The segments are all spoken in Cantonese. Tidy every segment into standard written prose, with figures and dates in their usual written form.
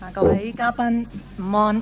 各位嘉賓午安，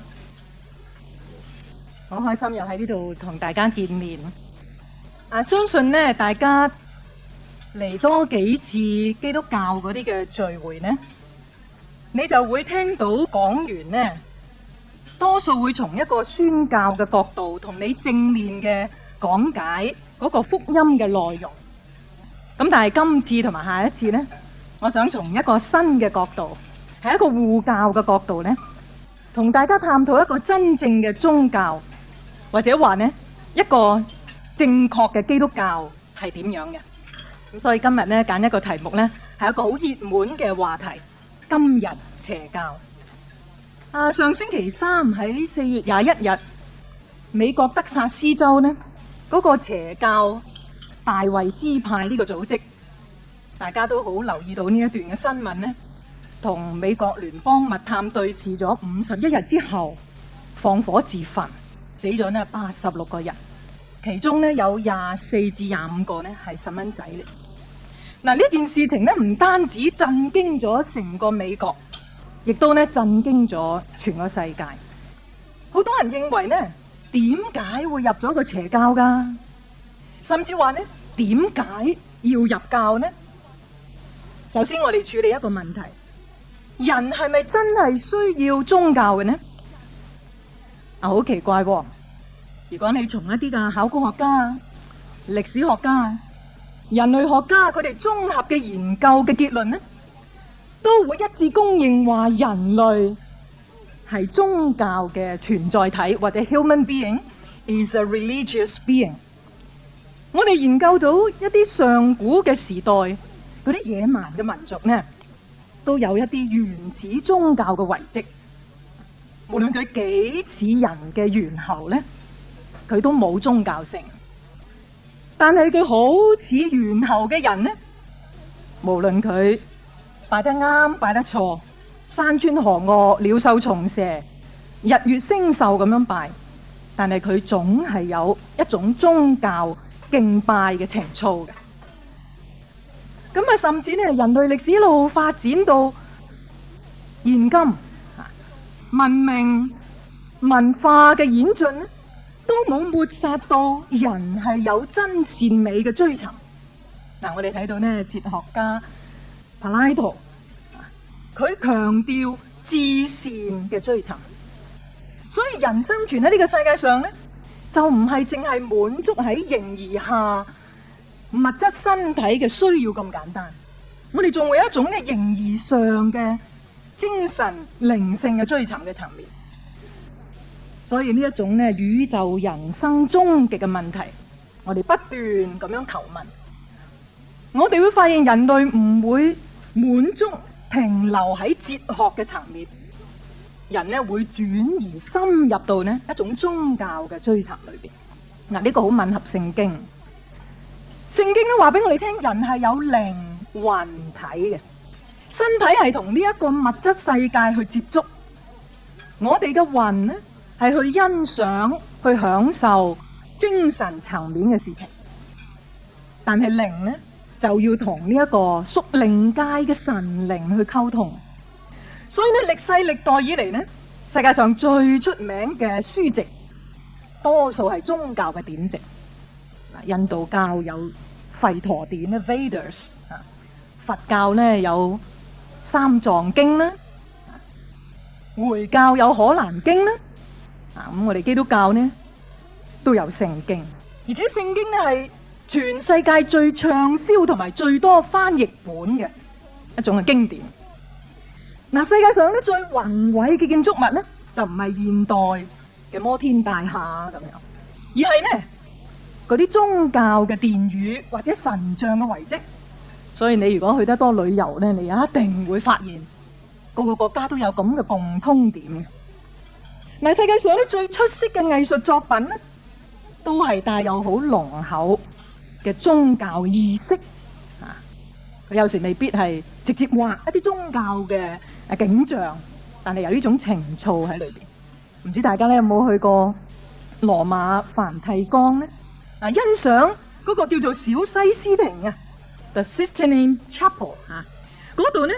好開心又喺呢度同大家見面。相信呢大家嚟多幾次基督教嗰啲嘅聚會呢，你就會聽到講員呢，多數會從一個宣教嘅角度同你正面嘅講解嗰個福音嘅內容。咁但係今次同埋下一次呢，我想從一個新嘅角度，係一個護教嘅角度呢，同大家探討一個真正嘅宗教，或者話呢一個正確嘅基督教係點樣嘅。咁所以今日呢揀一個題目呢，係一個好熱門嘅話題，今日邪教。上星期三喺4月21日，美國德薩斯州呢嗰個邪教大衛支派呢個組織，大家都好留意到呢一段嘅新聞呢，同美國聯邦密探對峙咗51日之後，放火自焚，死咗呢86個人，其中呢有24至25個呢係細蚊仔嚟。嗱，呢件事情呢唔單止震驚咗成個美國，亦都呢震驚咗全個世界。好多人認為呢，點解會入咗個邪教㗎？甚至話呢，點解要入教呢？首先我哋處理一個問題，人係咪真係需要宗教嘅呢？好奇怪喎！如果你從一啲嘅考古學家、歷史學家、人類學家佢哋綜合嘅研究嘅結論呢，都會一致公認話人類係宗教嘅存在體，或者 human being is a religious being。我哋研究到一啲上古嘅時代嗰啲野蠻嘅民族呢，都有一啲原始宗教嘅遺跡。無論佢幾似人嘅猿猴呢，佢都冇宗教性。但係佢好似猿猴嘅人呢，無論佢拜得啱拜得錯，山川河嶽、鳥獸蟲蛇、日月星宿咁樣拜，但係佢總係有一種宗教敬拜嘅情操嘅。咁甚至呢，人類歷史一路發展到現今，文明文化嘅演進呢，都冇抹殺到人係有真善美嘅追尋。我哋睇到呢，哲學家柏拉圖，佢強調至善嘅追尋。所以人生存喺呢個世界上呢，就唔係淨係滿足喺形而下物質身體嘅需要咁簡單，我哋仲會有一種嘅形而上嘅精神靈性嘅追尋嘅層面。所以呢一種呢宇宙人生終極嘅問題，我哋不斷咁樣求問，我哋會發現人類唔會滿足停留喺哲學嘅層面，人呢會轉移深入到呢一種宗教嘅追尋裏邊。呢個好吻合聖經。聖經都話俾我哋聽，人係有靈魂體嘅，身體係同呢一個物質世界去接觸。我哋嘅魂呢係去欣賞、去享受精神層面嘅事情，但係靈呢就要同呢一個屬靈界嘅神靈去溝通。所以呢，歷世歷代以嚟呢，世界上最出名嘅書籍，多數係宗教嘅典籍。印度教有吠陀典咧 Vedas， 佛教呢有三藏經啦，回教有可蘭經啦，咁我哋基督教呢都有聖經，而且聖經呢係全世界最暢銷同埋最多翻譯本嘅一種嘅經典。世界上呢最宏偉嘅建築物呢，就唔係現代嘅摩天大廈咁樣，而係呢嗰啲宗教嘅殿宇或者神像嘅遺跡。所以你如果去得多旅遊呢，你一定會發現各個國家都有咁嘅共通點。世界上呢最出色嘅藝術作品呢，都係帶有好濃厚嘅宗教意識。佢有時未必係直接畫一啲宗教嘅景象，但係有呢種情操喺裏邊。唔知大家呢有冇去過羅馬梵蒂岡呢？欣賞嗰個叫做小西斯廷啊 The Sistine Chapel 嗰度呢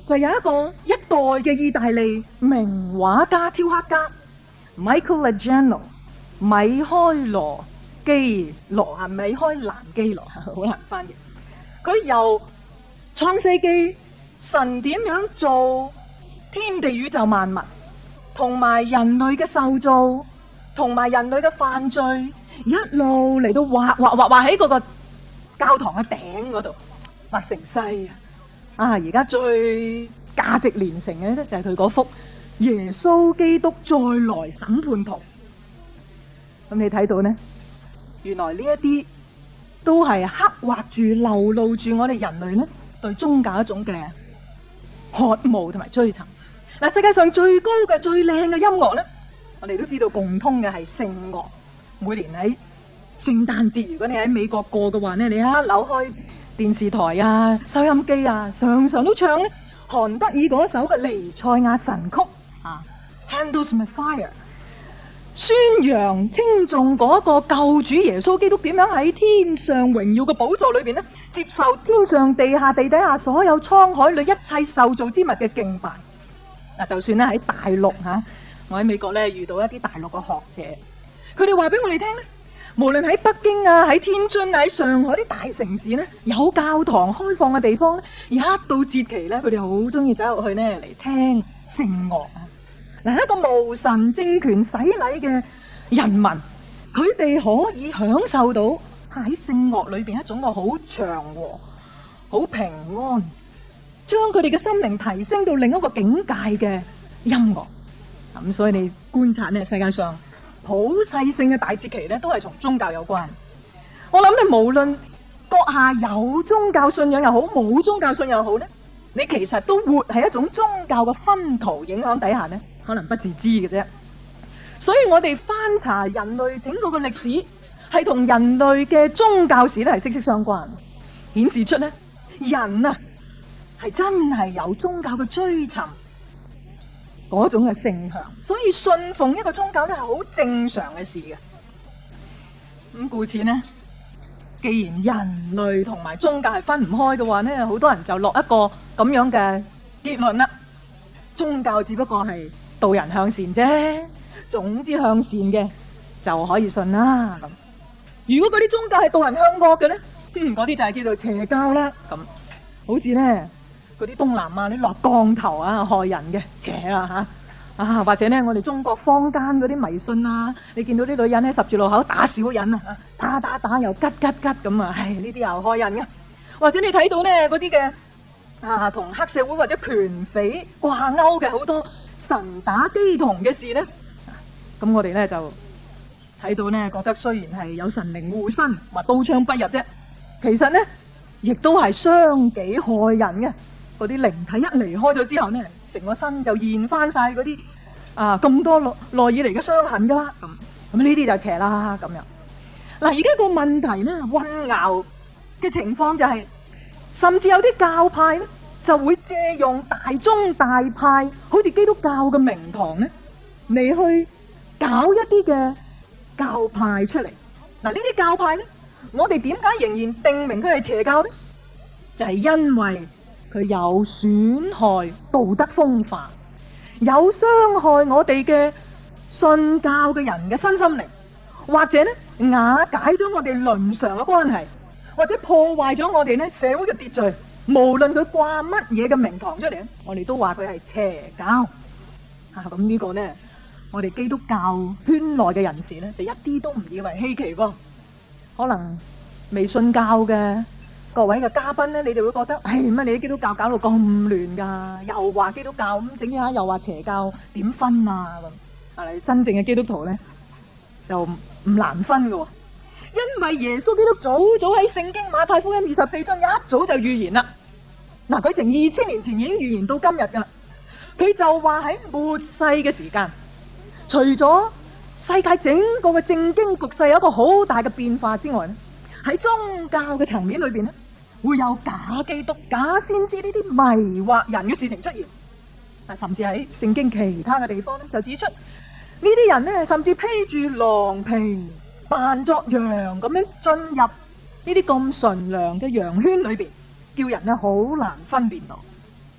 就有一代嘅意大利名畫家、雕刻家 Michelangelo 米開羅基羅啊，米開蘭基羅好難翻譯。佢由創世記神點樣做天地宇宙萬物，同埋人類嘅受造，同埋人類嘅犯罪，一路嚟到畫喺嗰個教堂嘅頂嗰度，畫成西啊！而家最價值連城嘅咧就係佢嗰幅耶穌基督再來審判圖。咁你睇到呢，原來呢一啲都係刻畫住、流露住我哋人類呢對宗教一種嘅渴慕同埋追尋。嗱，世界上最高嘅、最靚嘅音樂呢，我哋都知道共通嘅係聖樂。每年喺聖誕節，如果你喺美國過嘅話呢，你一扭開電視台啊、收音機啊，常常都唱呢韓德爾嗰首嘅彌賽亞神曲啊 Handel's Messiah， 宣揚稱頌嗰個救主耶穌基督點樣喺天上榮耀嘅寶座裏邊呢，接受天上地下地底下所有滄海裏一切受造之物嘅敬拜。嗱，就算咧喺大陸嚇，我喺美國咧遇到一啲大陸嘅學者，佢哋話俾我哋聽咧，無論喺北京啊、喺天津啊、喺上海啲大城市咧，有教堂開放嘅地方咧，一到節期咧，佢哋好中意走入去咧嚟聽聖樂啊！嗱，一個無神政權洗禮嘅人民，佢哋可以享受到喺聖樂裏邊一種個好祥和、好平安，將佢哋嘅心靈提升到另一個境界嘅音樂。咁所以你觀察呢，世界上普世性嘅大節期呢，都係同宗教有關。我諗你無論閣下有宗教信仰又好，冇宗教信仰又好呢，你其實都活喺一種宗教嘅薰陶影響底下呢，可能不自知嘅啫。所以我哋翻查人類整個嘅歷史，係同人類嘅宗教史咧係息息相關，顯示出呢人啊係真係有宗教嘅追尋嗰種嘅性向，所以信奉一個宗教咧係好正常嘅事嘅。咁故此呢，既然人類同埋宗教係分唔開嘅話呢，好多人就落一個咁樣嘅結論啦：宗教只不過係導人向善啫，總之向善嘅就可以信啦。咁如果嗰啲宗教係導人向惡嘅呢，嗰啲就係叫做邪教啦。咁好似呢嗰啲東南亞啲落降頭啊，害人嘅邪啊嚇啊，或者呢我哋中國坊間嗰啲迷信啊，你見到啲女人喺十字路口打小人啊，打又吉咁啊，唉呢啲又害人嘅。或者你睇到呢嗰啲嘅同黑社會或者拳匪掛鈎嘅好多神打乩童嘅事呢，咁我哋呢就睇到呢，覺得雖然係有神靈護身，話刀槍不入啫，其實呢亦都係傷己害人嘅。嗰啲靈體一離開咗之後呢，成個身就現翻晒嗰啲咁多耐以嚟嘅傷痕噶啦。咁呢啲就邪啦咁樣。嗱，而家個問題呢，混淆嘅情況就係，甚至有啲教派呢就會借用大宗大派，好似基督教嘅名堂呢嚟去搞一啲嘅教派出嚟。嗱，呢啲教派呢，我哋點解仍然定明佢係邪教呢？就係因為佢有損害道德風範，有傷害我哋嘅信教嘅人嘅身心靈，或者呢瓦解咗我哋倫常嘅關係，或者破壞咗我哋呢社會嘅秩序。無論佢掛乜嘢嘅名堂出嚟，我哋都話佢係邪教。咁呢個呢，我哋基督教圈內嘅人士呢，就一啲都唔以為稀奇噃。可能未信教嘅各位嘅嘉賓咧，你哋會覺得，乜你啲基督教搞到咁亂㗎？又話基督教咁整下，又話邪教，點分啊？咁你真正嘅基督徒咧就唔難分㗎喎，因為耶穌基督早喺聖經馬太福音24章一早就預言啦。嗱，佢成2000年前已經預言到今日㗎啦。佢就話喺末世嘅時間，除咗世界整個嘅政經局勢有一個好大嘅變化之外咧，喺宗教嘅層面裏邊咧，會有假基督、假先知呢啲迷惑人嘅事情出現。甚至喺聖經其他嘅地方咧，就指出呢啲人咧，甚至披住狼皮扮作羊咁樣進入呢啲咁純良嘅羊圈裏邊，叫人咧好難分辨到。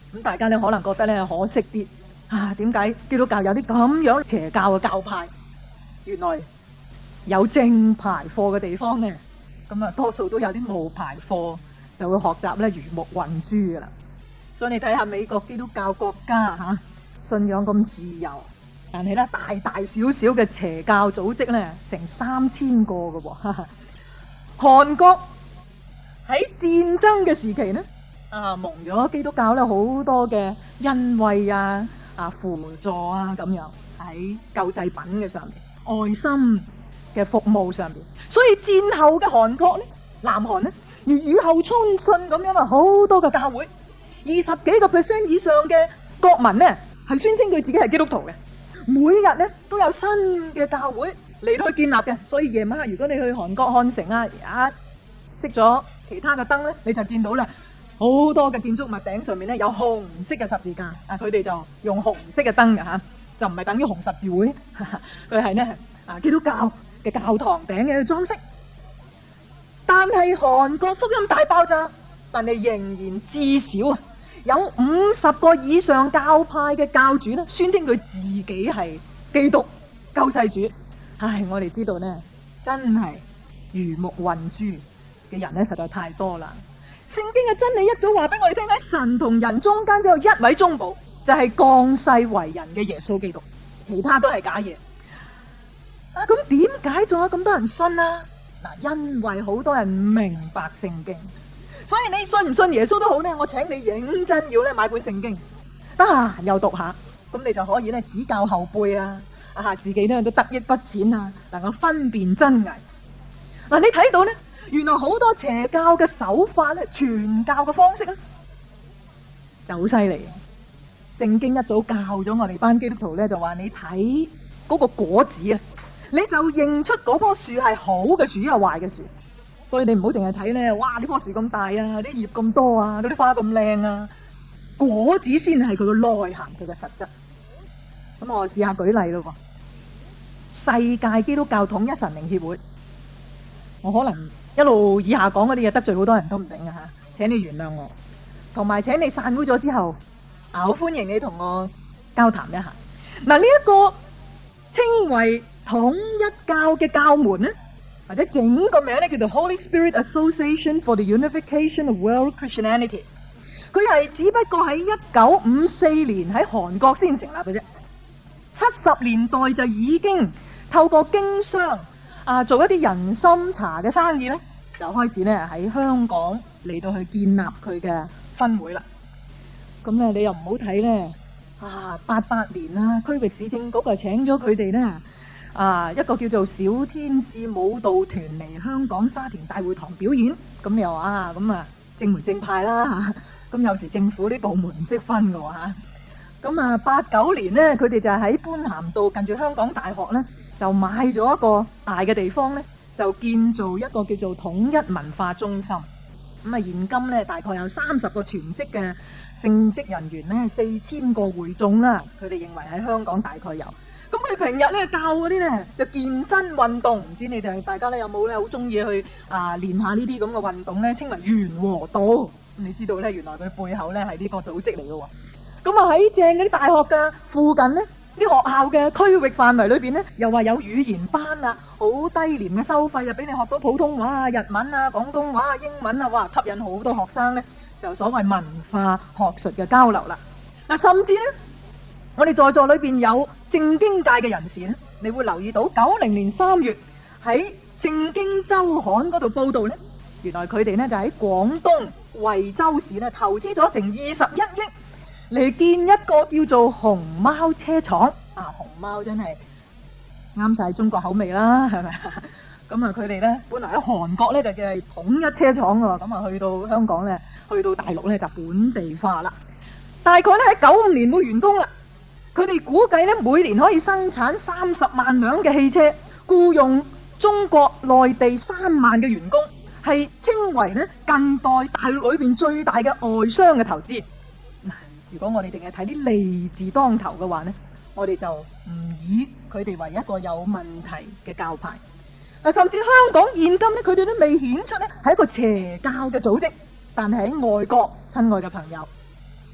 咁大家咧可能覺得咧可惜啲啊，點解基督教有啲咁樣邪教嘅教派？原來有正牌課嘅地方咧，咁啊多數都有啲冒牌課，就會學習咧魚目混珠噶啦。所以你睇下美國基督教國家嚇，信仰咁自由，但係咧大大小小嘅邪教組織咧成3000個嘅喎。韓國喺戰爭嘅時期咧，蒙咗基督教咧好多嘅恩惠啊、輔助啊咁樣喺救濟品嘅上面、愛心嘅服務上面。所以戰後嘅韓國咧、南韓咧，如雨後春筍咁樣好多嘅教會，20幾個% 以上嘅國民咧係宣稱佢自己係基督徒嘅，每日咧都有新嘅教會嚟到去建立嘅。所以夜晚如果你去韓國漢城啊，熄咗其他嘅燈咧，你就見到啦，好多嘅建築物頂上面咧有紅色嘅十字架，佢哋就用紅色嘅燈嘅嚇，就唔係等於紅十字會，佢係咧基督教嘅教堂頂嘅裝飾。但係韓國福音大爆炸，但係仍然至少有50個以上教派嘅教主咧，宣稱佢自己係基督救世主。唉，我哋知道呢，真係魚目混珠嘅人咧，實在太多啦。聖經嘅真理一早話俾我哋聽，喺神同人中間只有一位中保，就係降世為人嘅耶穌基督，其他都係假嘢。咁點解仲有咁多人信啊？因為好多人明白聖經，所以你信唔信耶穌都好咧，我請你認真要咧買本聖經，得閒又讀下，咁你就可以咧指教後輩啊，自己咧都得益不淺啊，能夠分辨真偽。你睇到咧，原來好多邪教嘅手法咧，傳教嘅方式咧就好犀利。聖經一早教咗我哋班基督徒咧，就話你睇嗰個果子啊，你就認出嗰棵樹係好嘅樹，又壞嘅樹。所以你唔好淨係睇咧，哇！呢棵樹咁大啊，啲葉咁多啊，嗰啲花咁靚啊，果子先係佢嘅內涵，佢嘅實質。咁我試下舉例咯。世界基督教統一神靈協會，我可能一路以下講嗰啲嘢得罪好多人都唔定啊嚇，請你原諒我。同埋請你散會咗之後，好歡迎你同我交談一下。呢一個稱為統一教嘅教門咧，或者整個名咧叫做 Holy Spirit Association for the Unification of World Christianity。佢係只不過喺1954年喺韓國先成立嘅啫，70年代就已經透過經商做一啲人參茶嘅生意咧，就開始咧喺香港嚟到去建立佢嘅分會啦。咁咧你又唔好睇咧88年啦，區域市政局就請咗佢哋咧。一個叫做小天使舞蹈團嚟香港沙田大會堂表演，咁又正門正派啦嚇，咁有時政府啲部門唔識分嘅喎嚇，咁89年咧，佢哋就喺般咸道近住香港大學咧，就買咗一個大嘅地方咧，就建造一個叫做統一文化中心。咁現今咧大概有30個全職嘅聖職人員咧，4000個會眾啦，佢哋認為喺香港大概有。咁佢平日咧教嗰啲咧就健身運動，唔知你哋大家咧有冇咧好中意去練下呢啲咁嘅運動咧？稱為元和道。你知道咧，原來佢背後咧係呢個組織嚟嘅喎。咁喺正嗰啲大學嘅附近咧，啲學校嘅區域範圍裏邊咧，又話有語言班啊，好低廉嘅收費啊，俾你學到普通話啊、日文啊、廣東話啊、英文啊，哇！吸引好多學生咧，就所謂文化學術嘅交流啦。甚至咧，我哋在座裏邊有正經界嘅人士咧，你會留意到90年3月喺正經週刊嗰度報導咧，原來佢哋咧就喺廣東惠州市咧投資咗成21億嚟建一個叫做熊貓車廠。熊貓真係啱晒中國口味啦，係咪？咁佢哋咧本來喺韓國咧就叫統一車廠喎，咁去到香港咧，去到大陸咧就本地化啦。大概咧喺95年會完工啦。佢哋估計咧每年可以生產30萬輛嘅汽車，僱用中國內地3萬嘅員工，係稱為咧近代大陸裏邊最大嘅外商嘅投資。如果我哋淨係睇啲利字當頭嘅話咧，我哋就唔以佢哋為一個有問題嘅教派。甚至香港現今咧，佢哋都未顯出咧係一個邪教嘅組織，但係喺外國，親愛嘅朋友，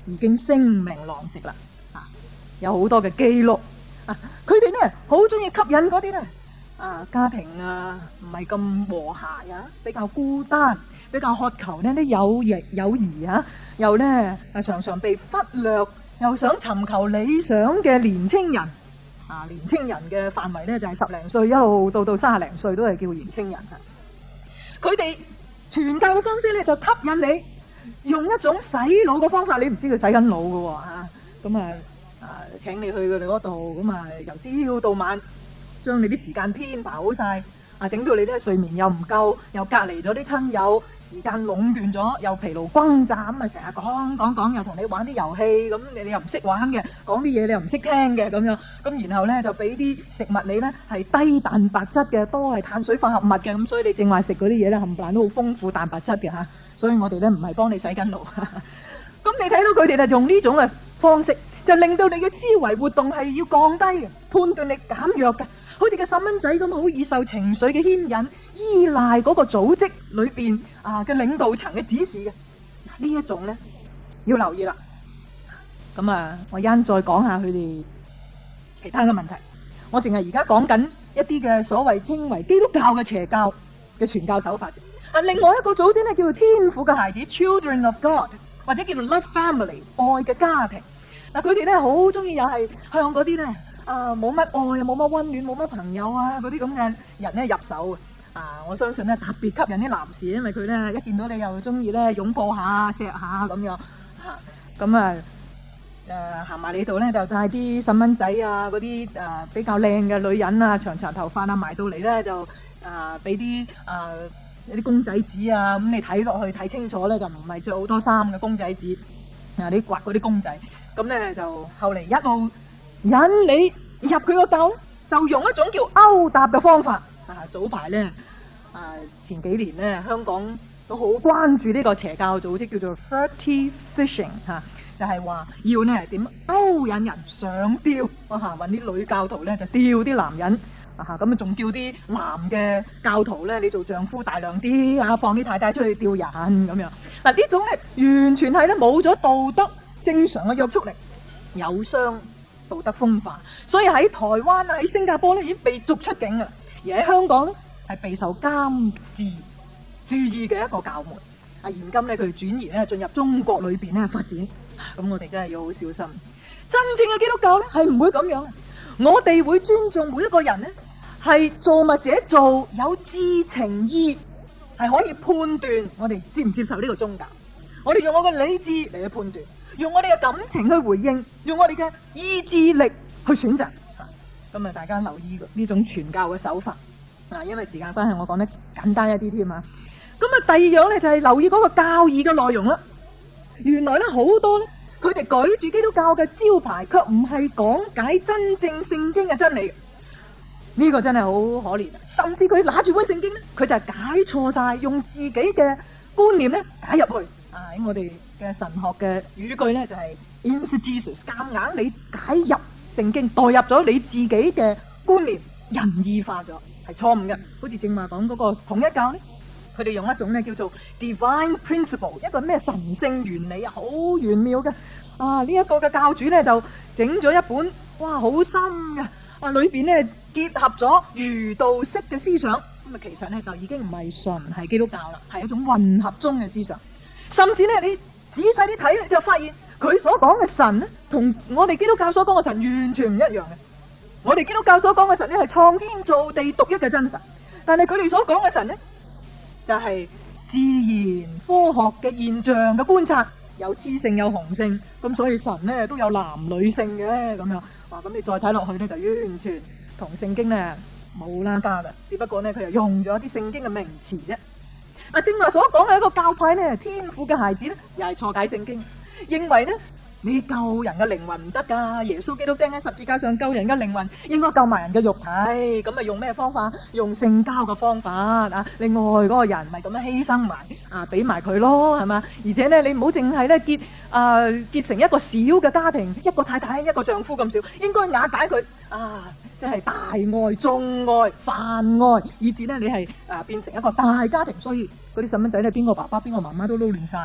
已經聲名狼藉啦，有好多嘅記錄。佢哋咧好中意吸引嗰啲咧家庭唔係咁和諧比較孤單、比較渴求呢啲友誼又咧常常被忽略，又想尋求理想嘅年青人。年青人嘅範圍咧就係10零歲一路到30零歲都係叫年青人。佢哋傳教嘅方式咧就吸引你，用一種洗腦嘅方法，你唔知佢洗緊腦嘅喎。咁請你去佢哋嗰度，咁由朝到晚將你啲時間編排好晒，整到你啲睡眠又唔夠，又隔離咗啲親友，時間壟斷咗，又疲勞轟炸，咁成日講，又同你玩啲遊戲，咁你又唔識玩嘅，講啲嘢你又唔識聽嘅咁樣，咁然後咧就俾啲食物你咧係低蛋白質嘅，都係碳水化合物嘅，咁所以你正話食嗰啲嘢咧冚唪唥都好豐富蛋白質嘅嚇，所以我哋咧唔係幫你洗緊腦。咁你睇到佢哋就用呢種嘅方式，就令到你嘅思維活動係要降低嘅，判斷力減弱嘅。好似個細蚊仔咁，好易受情緒嘅牽引，依賴嗰個組織裏邊嘅領導層嘅指示嘅。呢一種咧要留意啦。咁我一陣再講下佢哋其他嘅問題。我淨係而家講緊一啲嘅所謂稱為基督教嘅邪教嘅傳教手法啫。另外一個組織咧叫做天父嘅孩子 （Children of God） 或者叫做 Love Family 愛嘅家庭。佢哋咧好中意又係向嗰啲咧冇乜愛冇乜溫暖冇乜朋友嗰啲咁嘅人咧入手。我相信咧特別吸引啲男士，因為佢咧一見到你又中意咧擁抱下錫下咁樣咁行埋你度咧就帶啲細蚊仔嗰啲比較靚嘅女人長頭髮埋到嚟咧就俾啲有啲公仔紙咁你睇落去睇清楚咧就唔係着好多衫嘅公仔紙你刮嗰啲公仔，咁咧就後嚟一路引你入佢個教咧，就用一種叫勾搭嘅方法。早排咧前幾年咧香港都好關注呢個邪教組織叫做 Furtive Fishing 就係話要咧點勾引人上釣揾啲女教徒咧就釣啲男人咁仲叫啲男嘅教徒咧你做丈夫大量啲放啲太太出去釣人咁樣。呢種咧完全係咧冇咗道德正常嘅約束力，有傷道德風化，所以喺台灣喺新加坡咧已經被逐出境啦，而喺香港咧係備受監視注意嘅一個教門。現今咧佢轉移咧進入中國裏邊咧發展，咁我哋真係要好小心。真正嘅基督教咧係唔會咁樣，我哋會尊重每一個人咧，係造物者做有知情意，係可以判斷我哋接唔接受呢個宗教。我哋用我嘅理智嚟去判斷，用我哋嘅感情去回應，用我哋嘅意志力去選擇。咁大家留意呢種傳教嘅手法。因為時間關係，我講得簡單一啲添啊。咁第二樣咧就係留意嗰個教義嘅內容啦。原來咧好多咧，佢哋舉住基督教嘅招牌，卻唔係講解真正聖經嘅真理。呢個真係好可憐。甚至佢拿住本聖經咧，佢就係解錯晒，用自己嘅觀念咧解入去。喺我哋嘅神學嘅語句咧就係 insert Jesus， 夾硬你解入聖經，代入咗你自己嘅觀念，人異化咗，係錯誤嘅。好似正話講嗰個統一教咧，佢哋用一種咧叫做 divine principle， 一個咩神聖原理好玄妙嘅。呢一個嘅教主咧就整咗一本好深嘅，裏邊咧結合咗儒道式嘅思想。咁其實咧就已經唔係純係基督教啦，係一種混合中嘅思想。甚至咧你仔細啲睇咧，就發現佢所講嘅神咧，同我哋基督教所講嘅神完全唔一樣嘅。我哋基督教所講嘅神咧係創天造地獨一嘅真神，但係佢哋所講嘅神咧就係自然科學嘅現象嘅觀察，有雌性有雄性，咁所以神咧都有男女性嘅咁樣。咁你再睇落去咧就完全同聖經咧冇拉加嘅，只不過咧佢又用咗啲聖經嘅名詞啫。正話所講嘅一個教派咧，天父嘅孩子咧，又係錯解聖經，認為咧你救人嘅靈魂唔得噶，耶穌基督釘喺十字架上救人嘅靈魂，應該救埋人嘅肉體，咁用咩方法？用性交嘅方法另外嗰個人咪咁樣犧牲埋俾埋佢咯，係嘛？而且咧你唔好淨係咧結成一個小嘅家庭，一個太太一個丈夫咁少，應該瓦解佢即係大愛、眾愛、泛愛，以至咧你係變成一個大家庭，所以嗰啲細蚊仔咧邊個爸爸邊個媽媽都撈亂晒。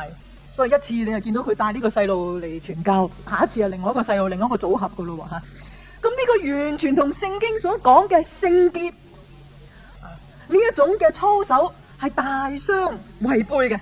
所以一次你就見到佢帶呢個細路嚟傳教，下一次係另外一個細路，另外一個組合噶咯喎嚇。咁呢個完全同聖經所講嘅聖潔呢一種嘅操守係大相違背嘅。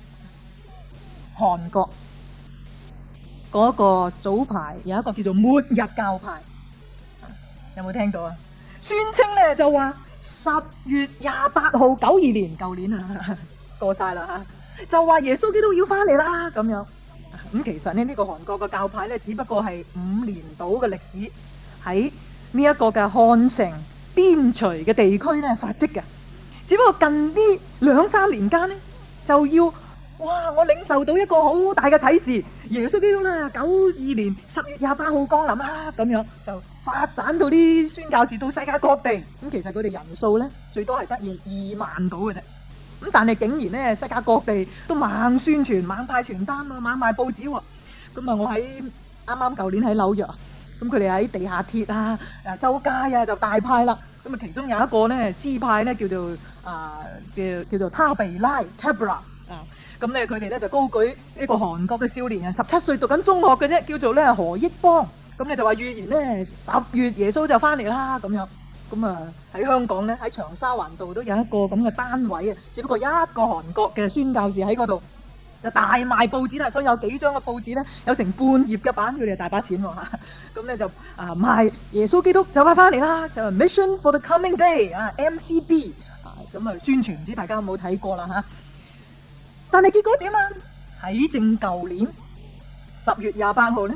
韓國嗰個早排有一個叫做末日教派，有冇聽到啊？宣稱咧就話10月28號92年舊年啊過晒啦嚇，就話耶穌基督要翻嚟啦咁樣。咁其實呢個韓國嘅教派咧，只不過係5年到嘅歷史，喺呢一個嘅漢城邊陲嘅地區咧發跡嘅。只不過近呢2-3年間咧，就要哇！我領受到一個好大嘅啟示，耶穌基督咧92年10月28號降臨啦，咁樣就發散到啲宣教士到世界各地。咁其實佢哋人數咧最多係得2萬到嘅啫。咁但係竟然咧世界各地都猛宣傳、猛派傳單啊、猛賣報紙喎。咁啊，我喺啱舊年喺紐約，咁佢哋喺地下鐵啊、周街啊就大派啦。咁啊，其中有一個咧支派咧叫做叫做他比拉 Tabra 啊。咁咧佢哋咧就高舉呢個韓國嘅少年人，17歲讀緊中學嘅啫，叫做咧何益邦。咁咧就話預言咧10月耶穌就翻嚟啦咁樣。咁啊喺香港咧喺長沙灣道都有一個咁嘅單位啊，只不過一個韓國嘅宣教士喺嗰度就大賣報紙啦，所以有幾張嘅報紙咧有成半頁嘅版，佢哋大把錢喎嚇。咁咧就賣耶穌基督就快翻嚟啦，就 Mission for the Coming Day 啊 MCD 咁啊宣傳，唔知大家有冇睇過啦嚇。但係結果點啊？喺正舊年10月28號咧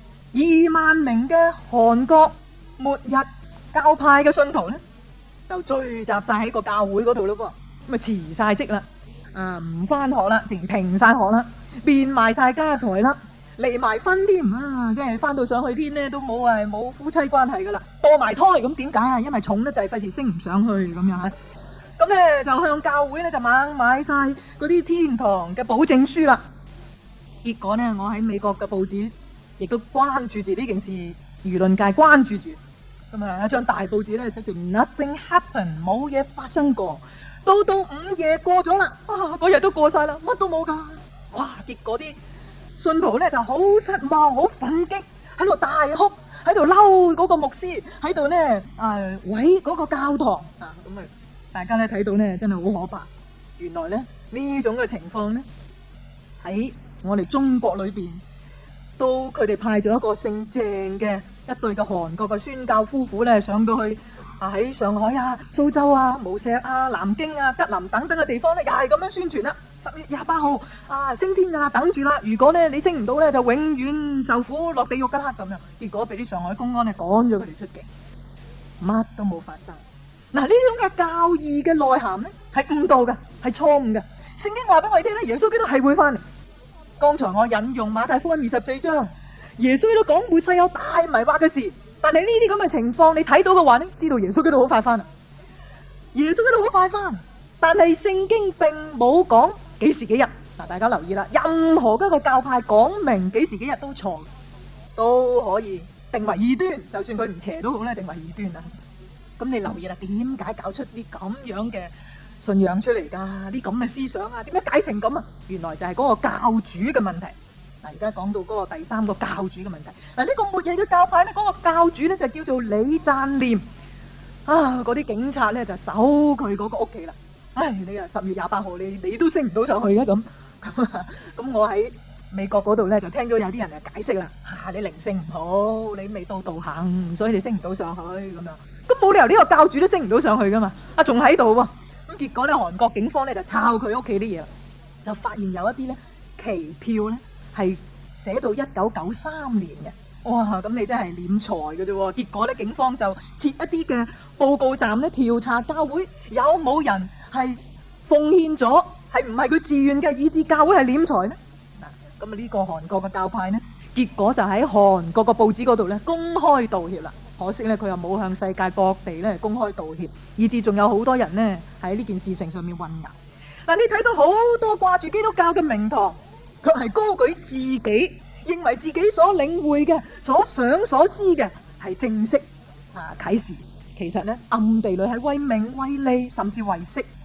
，2萬名嘅韓國末日教派嘅信徒咧，就聚集晒喺個教會嗰度咯噃，咁啊辭晒職啦，唔翻學啦，淨停晒學啦，變賣晒家財啦，離埋婚添啊！即係翻到上去天咧都冇夫妻關係噶啦，墮埋胎咁點解啊？因為重得滯，費事升唔上去咁樣。咁咧就向教會咧就猛買晒嗰啲天堂嘅保證書啦。結果咧，我喺美國嘅報紙亦都關注住呢件事，輿論界關注住。咁啊，一張大報紙咧寫住 Nothing happened， 冇嘢發生過。到午夜過咗啦，嗰日都過晒啦，乜都冇噶。哇！結果啲信徒咧就好失望、好憤激，喺度大哭，喺度嬲嗰個牧師，喺度咧毀嗰個教堂啊！咁啊〜大家咧睇到咧，真係好可怕。原來咧呢種嘅情況咧，喺我哋中國裏邊，都佢哋派咗一個姓鄭嘅一對嘅韓國嘅宣教夫婦咧，上到去喺上海啊、蘇州啊、無錫啊、南京啊、吉林等等嘅地方咧，又係咁樣宣傳啦。10月28號升天噶啦，等住啦。如果咧你升唔到咧，就永遠受苦落地獄噶啦咁樣。結果俾啲上海公安咧趕咗佢哋出境，乜都冇發生。嗱，呢種嘅教義嘅內涵咧係誤導嘅，係錯誤嘅。聖經話俾我哋聽咧，耶穌基督係會翻嚟。剛才我引用馬太福音24章，耶穌都講末世有大迷惑嘅事，但係呢啲咁嘅情況你睇到嘅話咧，知道耶穌基督好快翻啦。耶穌基督好快翻，但係聖經並冇講幾時幾日。嗱，大家留意啦，任何一個教派講明幾時幾日都錯，都可以定為異端，就算佢唔邪都好咧，定為異端啊。咁你留意啦，點解搞出啲咁樣嘅信仰出嚟㗎？啲咁嘅思想啊，點解解成咁啊？原來就係嗰個教主嘅問題。嗱，而家講到嗰個第3個教主嘅問題。嗱，呢個末日嘅教派咧，嗰個教主咧就叫做李贊念。嗰啲警察咧就搜佢嗰個屋企啦。你啊10月28號你都升唔到上去嘅咁。咁我喺美國嗰度咧就聽到有啲人就解釋啦。你靈性唔好，你未到道行，所以你升唔到上去咁樣。咁冇理由呢個教主都升唔到上去噶嘛？仲喺度喎。咁結果咧，韓國警方咧就抄佢屋企啲嘢啦，就發現有一啲咧期票咧係寫到1993年嘅。哇！咁你真係斂財嘅啫喎。結果咧，警方就設一啲嘅報告站咧，調查教會有冇人係奉獻咗，係唔係佢自願嘅，以致教會係斂財咧？嗱，咁啊呢個韓國嘅教派咧，結果就喺韓國嘅報紙嗰度咧公開道歉啦。可惜咧，佢又冇向世界各地咧公開道歉，以致仲有好多人呢喺呢件事情上面混淆。嗱，你睇到好多掛住基督教嘅名堂，卻係高舉自己，認為自己所領會嘅、所想所思嘅係正式啟示，其實咧暗地裏係為名為利，甚至為色。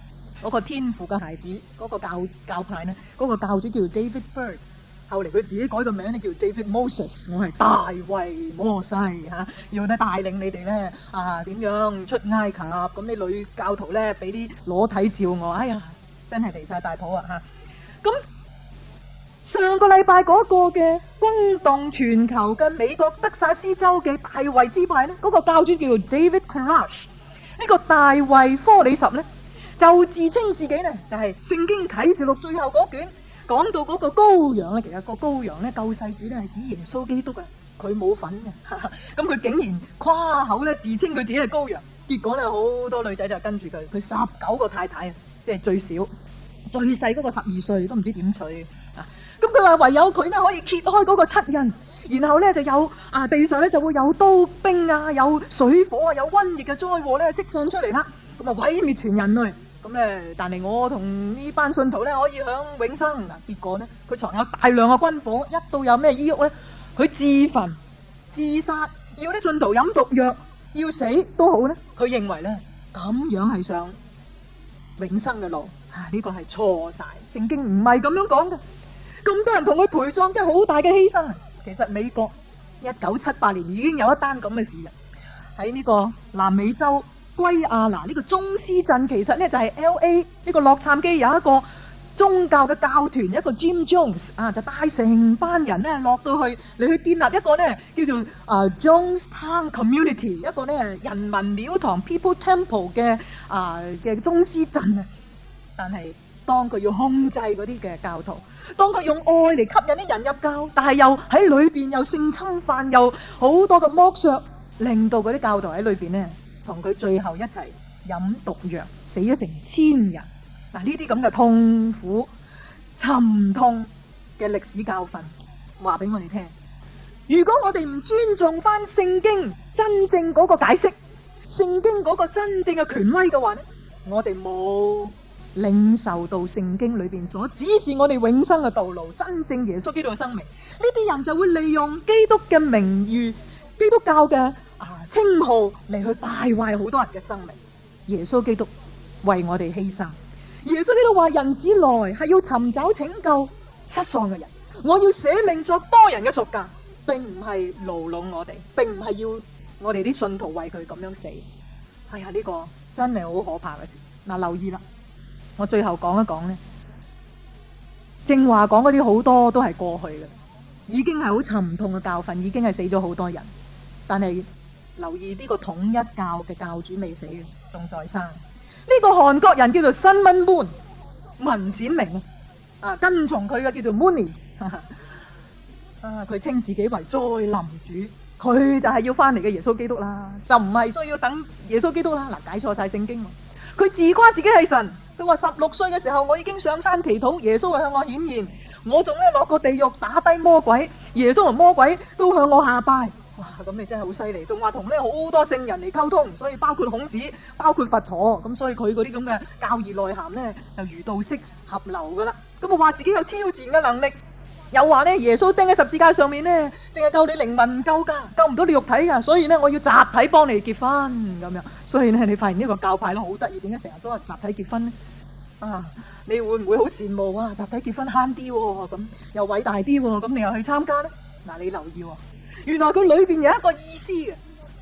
嗰個天父嘅孩子嗰個教派咧，嗰個教主叫 David Bird， 後嚟佢自己改個名咧叫 David Moses， 我係大衛摩西嚇，要咧帶領你哋咧點樣出埃及，咁啲女教徒咧俾啲裸體照我，哎呀真係離晒大譜啊嚇！咁上個禮拜嗰個嘅轟動全球嘅美國德薩斯州嘅大衛支派咧，嗰個教主叫做 David Koresh， 呢個大衛科里什咧就自稱自己咧就係聖經啟示錄最後嗰卷講到嗰個羔羊咧，其實個羔羊咧救世主咧係指耶穌基督啊，佢冇份嘅，咁佢竟然誇口咧自稱佢自己係羔羊，結果咧好多女仔就跟住佢19個太太啊，即係最少最細嗰個12歲都唔知點娶啊！咁佢話唯有佢咧可以揭開嗰個七印，然後咧就有地上咧就會有刀兵啊，有水火啊，有瘟疫嘅災禍咧釋放出嚟啦，咁啊毀滅全人類。咁咧，但係我同呢班信徒咧可以享永生嗱。結果咧，佢藏有大量嘅軍火，一到有咩醫鬱咧，佢自焚、自殺，要啲信徒飲毒藥，要死都好咧。佢認為咧咁樣係上永生嘅路，呢個係錯晒，聖經唔係咁樣講嘅。咁多人同佢陪葬，真係好大嘅犧牲啊！其實美國1978年已經有一單咁嘅事啦，喺呢個南美洲圭亞那呢個中斯鎮，其實咧就係 LA 呢個洛杉磯有一個宗教嘅教團，一個 Jim Jones 就帶成班人咧落到去嚟去建立一個咧叫做Jonestown Community， 一個咧人民廟堂 People Temple 嘅中斯鎮啊。但係當佢要控制嗰啲嘅教徒，當佢用愛嚟吸引啲人入教，但係又喺裏邊又性侵犯，又好多嘅剝削，令到嗰啲教徒喺裏邊咧同佢最後一齊飲毒藥，死咗成1000人。嗱，呢啲咁嘅痛苦沉痛嘅歷史教訓，話俾我哋聽。如果我哋唔尊重翻聖經真正嗰個解釋，聖經嗰個真正嘅權威嘅話咧，我哋冇領受到聖經裏邊所指示我哋永生嘅道路，真正耶穌基督嘅生命，呢啲人就會利用基督嘅名譽、基督教嘅稱號嚟去敗壞好多人嘅生命。耶穌基督為我哋犧牲，耶穌基督話人子來係要尋找拯救失喪嘅人，我要捨命作多人嘅贖價，並唔係牢籠我哋，並唔係要我哋啲信徒為佢咁樣死。哎呀，呢個真係好可怕嘅事。嗱，留意啦，我最後講一講呢，正話講嗰啲好多都係過去嘅，已經係好沉痛嘅教訓，已經係死咗好多人。但係留意呢個統一教嘅教主未死嘅，仲在生。呢個韓國人叫做新文門文鮮明跟從佢嘅叫做 Moonies 佢稱自己為再臨主，佢就係要翻嚟嘅耶穌基督啦，就唔係需要等耶穌基督啦。嗱，解錯晒聖經。佢自誇自己係神，佢話16歲嘅時候我已經上山祈禱，耶穌向我顯現，我仲咧落過地獄打低魔鬼，耶穌同魔鬼都向我下拜。哇！咁你真係好犀利，仲話同咧好多聖人嚟溝通，所以包括孔子，包括佛陀，咁所以佢嗰啲咁嘅教義內涵咧就如道式合流噶啦。咁我話自己有超自然嘅能力，又話咧耶穌釘喺十字架上面咧，淨係救你靈魂唔夠噶，救唔到你肉體噶，所以咧我要集體幫你結婚咁樣。所以咧你發現呢個教派咧好得意，點解成日都係集體結婚咧？你會唔會好羨慕啊？集體結婚慳啲喎，咁又偉大啲喎，咁你又去參加咧？嗱，你留意喎。原來佢裏邊有一個意思嘅，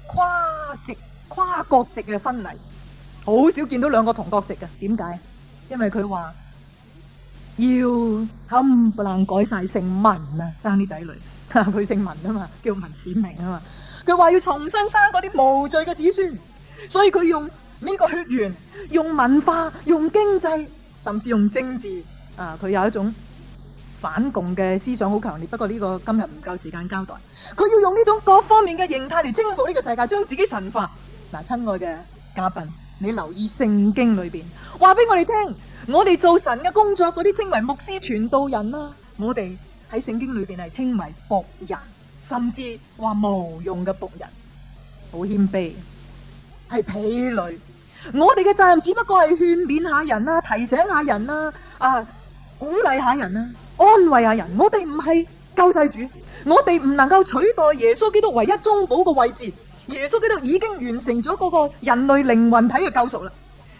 跨國籍嘅婚禮，好少見到2個同國籍嘅。點解？因為佢話要冚唪唥改晒姓文啊，生啲仔女，佢姓文啊嘛，叫文鮮明啊嘛。佢話要重新生嗰啲無罪嘅子孫，所以佢用呢個血緣、用文化、用經濟，甚至用政治佢有一種反共嘅思想好強烈，不過呢個今日唔夠時間交代。佢要用呢種各方面嘅形態嚟征服呢個世界，將自己神化。嗱，親愛嘅嘉賓，你留意聖經裏邊話俾我哋聽，我哋做神嘅工作嗰啲稱為牧師傳道人啦，我哋喺聖經裏邊係稱為僕人，甚至話無用嘅僕人，好謙卑，係婢女。我哋嘅責任只不過係勸勉下人啦，提醒下人啦，鼓勵下人啦，安慰下人。我哋唔係救世主，我哋唔能夠取代耶穌基督唯一中保嘅位置。耶穌基督已經完成咗嗰個人類靈魂體嘅救贖啦。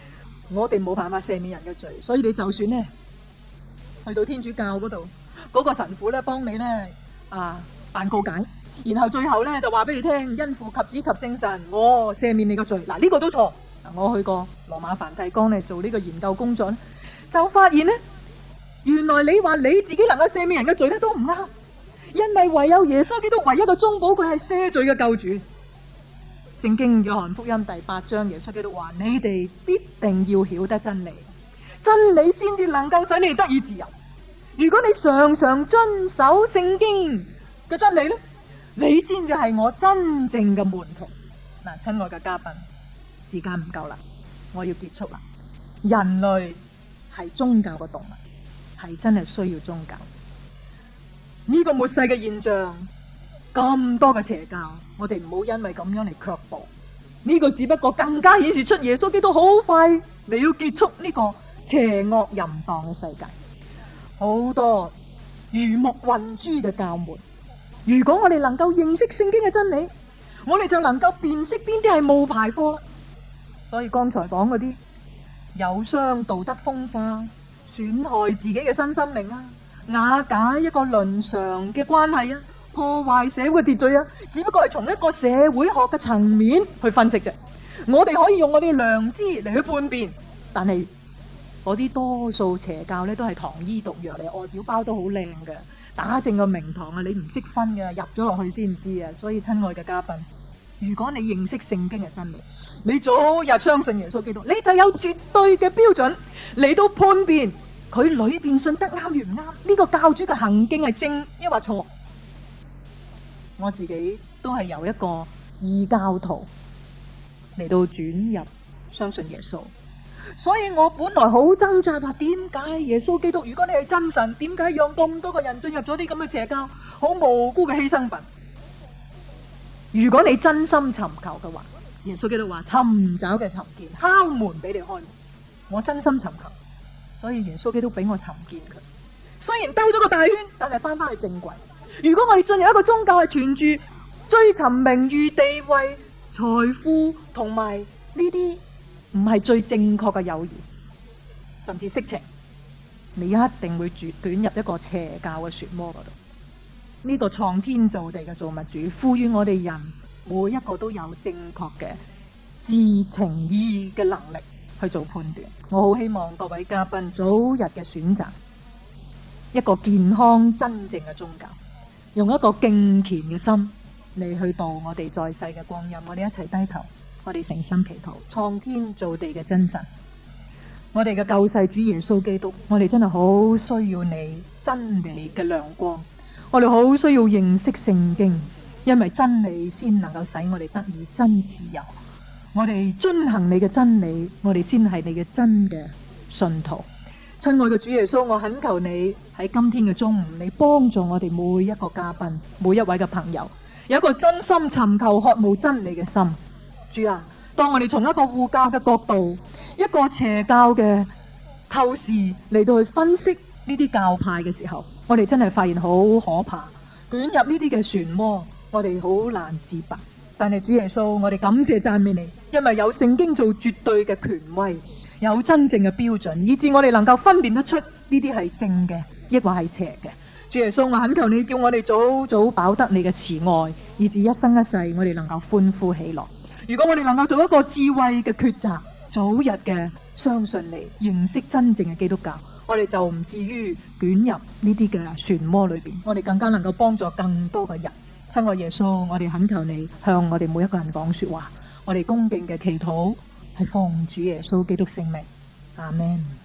我哋冇辦法赦免人嘅罪，所以你就算呢去到天主教嗰度，嗰個神父咧幫你咧辦告解，然後最後咧就話俾你聽，因父及子及聖神，我赦免你個罪。嗱，呢個都錯。我去過羅馬梵蒂岡咧做呢個研究工作，就發現咧，原來你話你自己能夠赦免人嘅罪咧都唔啱，因為唯有耶穌基督唯一嘅中保，佢係赦罪嘅救主。聖經約翰福音第8章，耶穌基督話：你哋必定要曉得真理，真理先至能夠使你得以自由。如果你常常遵守聖經嘅真理咧，你先至係我真正嘅門徒。嗱，親愛嘅嘉賓，時間唔夠啦，我要結束啦。人類係宗教嘅動物，係真係需要宗教。呢個末世嘅現象，咁多嘅邪教，我哋唔好因為咁樣嚟卻步。呢個只不過更加顯示出耶穌基督好快你要結束呢個邪惡淫蕩嘅世界。好多魚目混珠嘅教門，如果我哋能夠認識聖經嘅真理，我哋就能夠辨識邊啲係冒牌貨。所以剛才講嗰啲有傷道德風化、損害自己嘅身心靈瓦解一個倫常嘅關係破壞社會秩序只不過係從一個社會學嘅層面去分析啫。我哋可以用我哋嘅良知嚟去判別，但係嗰啲多數邪教咧都係糖衣毒藥嚟，外表包都好靚嘅，打正個名堂你唔識分嘅，入咗落去先知啊。所以親愛嘅嘉賓，如果你認識聖經嘅真理，你早日相信耶穌基督，你就有絕對嘅標準嚟到判別佢裏邊信得啱與唔啱，呢個教主嘅行徑係正抑或錯。我自己都係由一個異教徒嚟到轉入相信耶穌，所以我本來好掙扎話，點解耶穌基督，如果你係真神，點解讓咁多個人進入咗啲咁嘅邪教，好無辜嘅犧牲品？如果你真心尋求嘅話，耶穌基督話尋找嘅尋見，敲門俾你開門。我真心尋求，所以耶穌基督俾我尋見佢。雖然兜咗個大圈，但係翻去正軌。如果我哋進入一個宗教係存住追尋名譽、地位、財富同埋呢啲唔係最正確嘅友誼，甚至色情，你一定會捲入一個邪教嘅漩渦嗰度。呢個創天造地嘅造物主賦予我哋人每一個都有正確嘅知情意嘅能力去做判斷。我好希望各位嘉賓早日嘅選擇一個健康真正嘅宗教，用一個敬虔嘅心嚟去度我哋在世嘅光陰。我哋一齊低頭，我哋誠心祈禱。創天造地嘅真神，我哋嘅救世主耶穌基督，我哋真係好需要你真理嘅亮光。我哋好需要認識聖經，因為真理先能夠使我哋得以真自由。我哋遵行你嘅真理，我哋先係你嘅真嘅信徒。親愛嘅主耶穌，我懇求你喺今天嘅中午，你幫助我哋每一個嘉賓，每一位嘅朋友，有一個真心尋求渴慕真理嘅心。主啊，當我哋從一個護教嘅角度，一個邪教嘅透視嚟到去分析呢啲教派嘅時候，我哋真係發現好可怕，捲入呢啲嘅漩渦，我哋好難自拔。但係主耶穌，我哋感謝讚美你，因為有聖經做絕對嘅權威，有真正嘅標準，以致我哋能夠分辨得出呢啲係正嘅，抑或係邪嘅。主耶穌，我懇求你叫我哋早早飽得你嘅慈愛，以致一生一世我哋能夠歡呼喜樂。如果我哋能夠做一個智慧嘅抉擇，早日嘅相信你，認識真正嘅基督教，我哋就唔至於捲入呢啲嘅漩渦裏邊，我哋更加能夠幫助更多嘅人。親愛耶穌，我哋懇求你向我哋每一個人講說話，我哋恭敬嘅祈禱係奉主耶穌基督聖名，阿們。